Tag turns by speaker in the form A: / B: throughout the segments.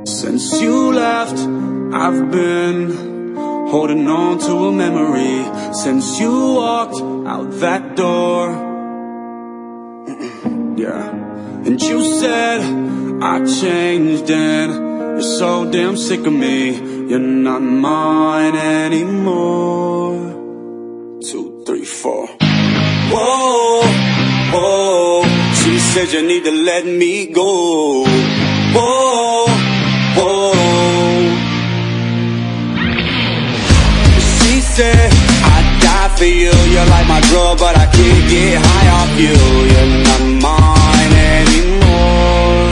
A: Since you left, I've been holding on to a memory. Since you walked out that door, yeah. And you said I changed and you're so damn sick of me. You're not mine anymore. 2, 3, 4. Whoa, whoa. She said you need to let me go. Whoa, whoa. She said I'd die for you. You're like my drug, but I can't get high off you. You're not mine anymore.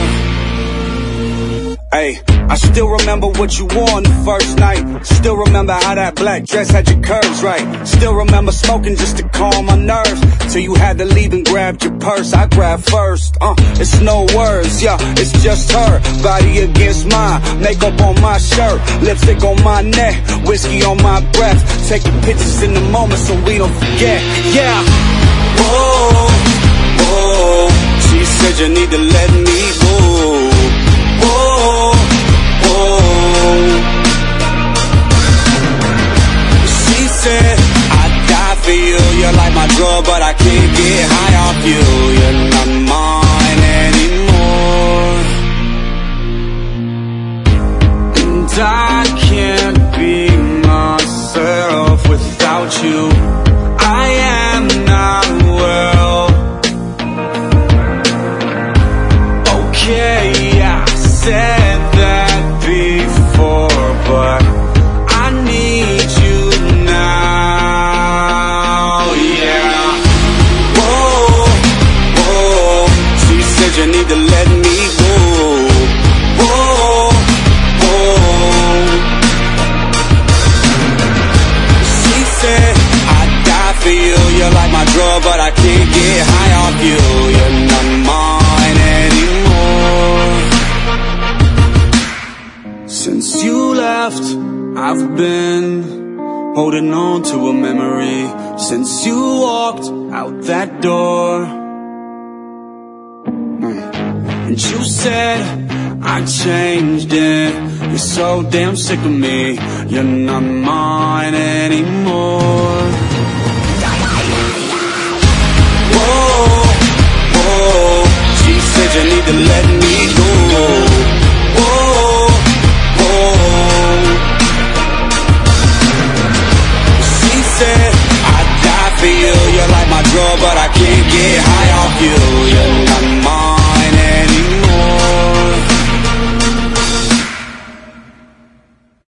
A: Hey, I still remember what you wore on the first night. Still remember how that black dress had your curves right. Still remember smoking just to calm my nerves, till you had to leave and grabbed your purse. I grabbed first, it's no words, yeah, it's just her body against mine. Makeup on my shirt, lipstick on my neck, whiskey on my breath. Taking pictures in the moment so we don't forget, yeah. Whoa, whoa. She said you need to let me go. Whoa, whoa. She said I'd die for you. You're like my drug, but I can't get high off you. You're not mine anymore. And I can't be myself without you. I am not well. Okay, I said that before, but I need you now, yeah. Whoa, whoa. She said you need to let me go. Whoa, whoa. She said I'd die for you. You're like my drug, but I can't get high off you. You're not mine anymore. Since you left, I've been holding on to a memory. Since you walked out that door, and you said I changed it. You're so damn sick of me. You're not mine anymore. Whoa, whoa. She said you need to let me go.